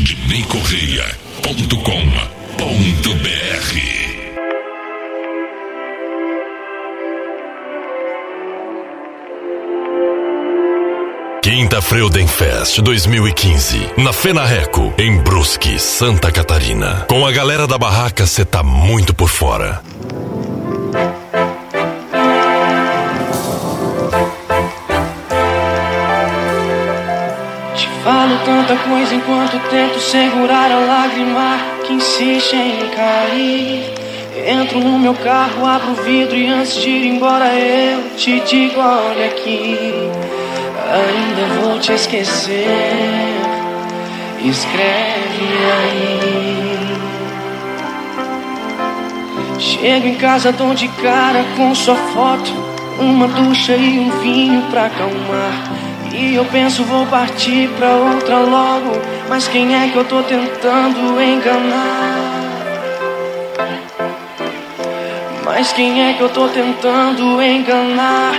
www.valdineicorreia.com.br. Quinta Freudenfest 2015, na Fenarreco, em Brusque, Santa Catarina. Com a galera da barraca, cê tá muito por fora. Te falo tanta coisa enquanto tento segurar a lágrima que insiste em cair. Entro no meu carro, abro o vidro e antes de ir embora eu te digo, olha aqui. Ainda vou te esquecer, escreve aí. Chego em casa, dou de cara com sua foto, uma ducha e um vinho pra acalmar. E eu penso vou partir pra outra logo, mas quem é que eu tô tentando enganar? Mas quem é que eu tô tentando enganar?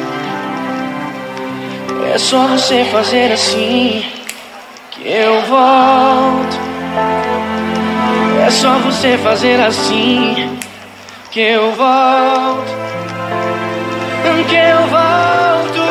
É só você fazer assim que eu volto. É só você fazer assim que eu volto. Que eu volto.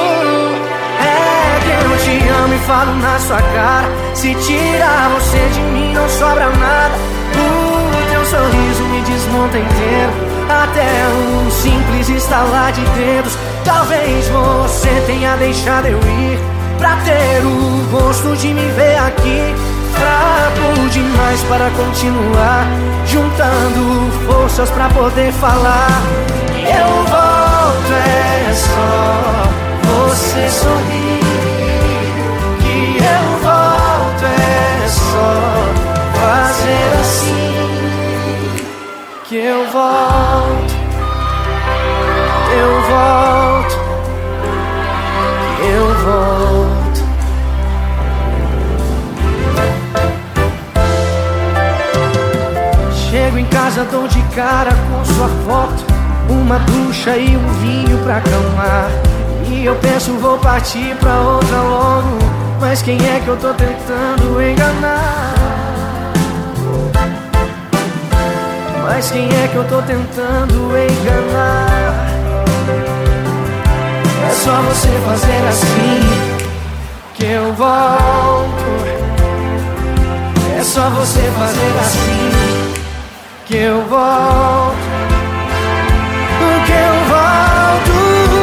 É que eu te amo e falo na sua cara. Se tirar você de mim não sobra nada. O teu sorriso me desmonta inteiro. Até um simples estalar de dedos. Talvez você tenha deixado eu ir pra ter o gosto de me ver aqui. Fraco demais para continuar, juntando forças pra poder falar. Eu volto, é só você sorrir. Que eu volto, é só fazer assim. Que eu volto, eu volto, eu volto. Chego em casa, dou de cara com sua foto, uma ducha e um vinho pra acalmar. E eu penso vou partir pra outra logo, mas quem é que eu tô tentando enganar? Mas quem é que eu tô tentando enganar? É só você fazer assim que eu volto. É só você fazer assim que eu volto. Que eu volto.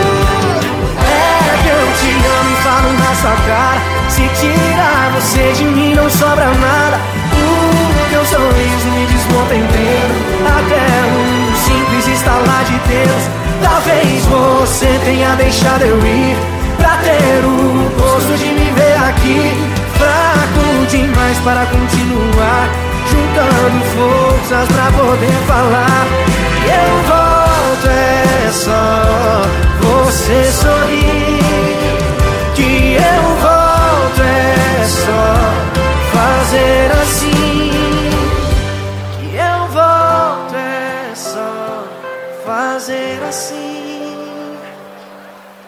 É que eu te amo e falo na sua cara. Se tirar você de mim não sobra nada. O teu sorriso me desmonta inteiro. Até um simples estalar de Deus. Talvez você tenha deixado eu ir pra ter o gosto de me ver aqui. Fraco demais para continuar, juntando forças pra poder falar. Eu volto, é só você sorrir. Que eu volto, é só fazer assim. Que eu volto, é só fazer assim.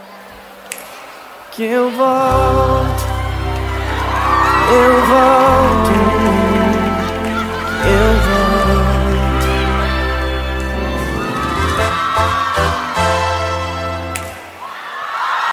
Que eu volto, eu volto.